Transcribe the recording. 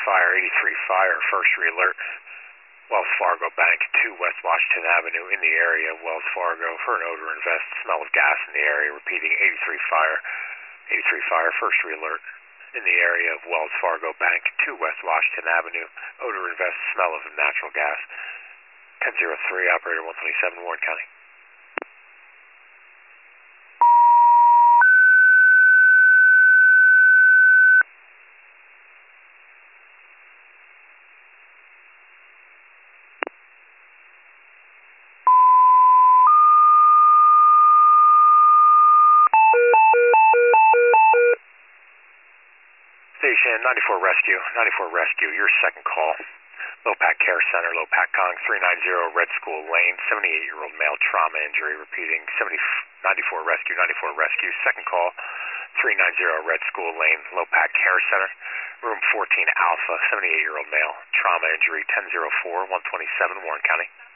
Fire, 83 Fire, first re-alert. Wells Fargo Bank, 2 West Washington Avenue, in the area of Wells Fargo for an odor invest, smell of gas in the area. Repeating, 83 Fire, 83 Fire, first re-alert. In the area of Wells Fargo Bank, 2 West Washington Avenue, odor invest, smell of natural gas. 1003, operator 127, Warren County. Station 94 Rescue, your second call. Lopac Care Center, Lopac Kong, 390 Red School Lane, 78-year-old male trauma injury. Repeating, 94 Rescue, second call, 390 Red School Lane, Lopac Care Center, room 14 Alpha, 78-year-old male, trauma injury, 1004, 127, Warren County.